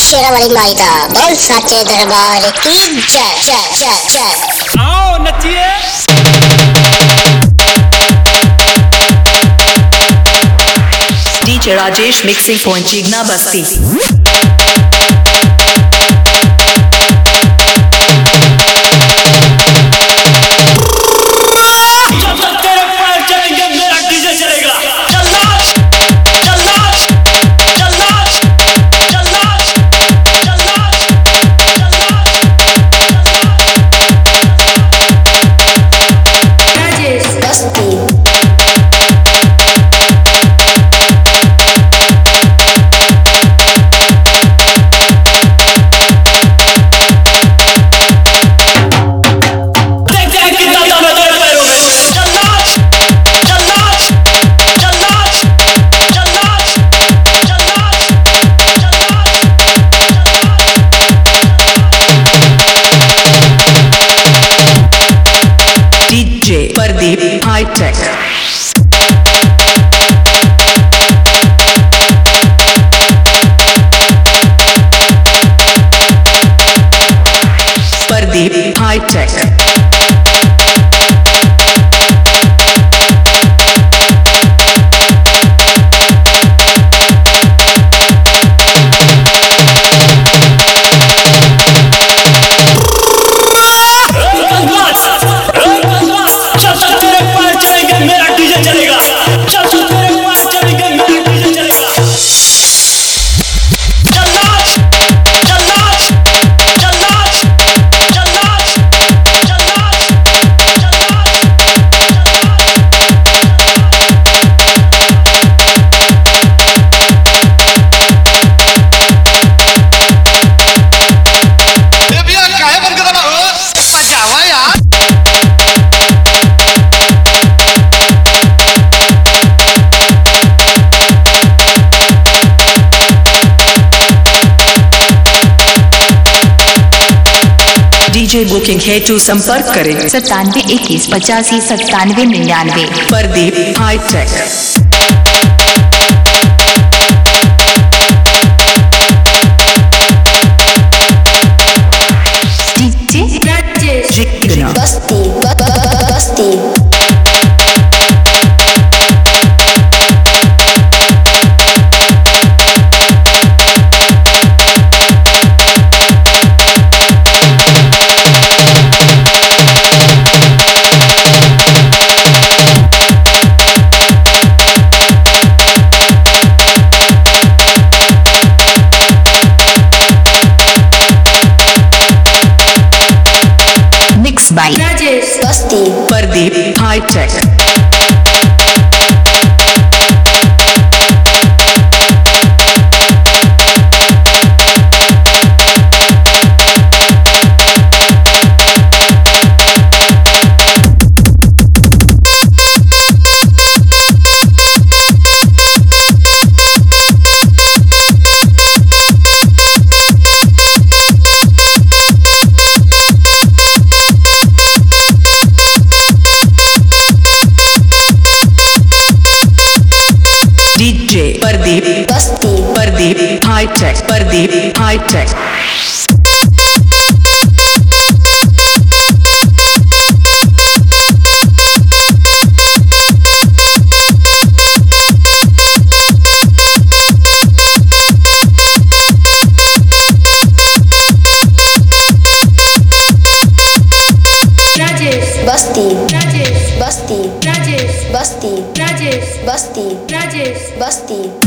शेरावाली माई दा बोल साचे दरबार की जय जय जय जय। आओ नचिए। DJ Rajesh Mixing Point Chigna Basti। DJ Pardeep High Tech। Pardeep High Tech। DJ booking हेतु संपर्क करें 9721859799। Pardeep High Tech। DJ Rajesh Chigna Basti Basti Mixed by Rajesh Basti Pardeep High Tech। DJ Pardeep Basti Pardeep High Tech। Pardeep High Tech। Rajesh Basti Rajesh Basti Rajesh Basti Rajesh Basti Rajesh Basti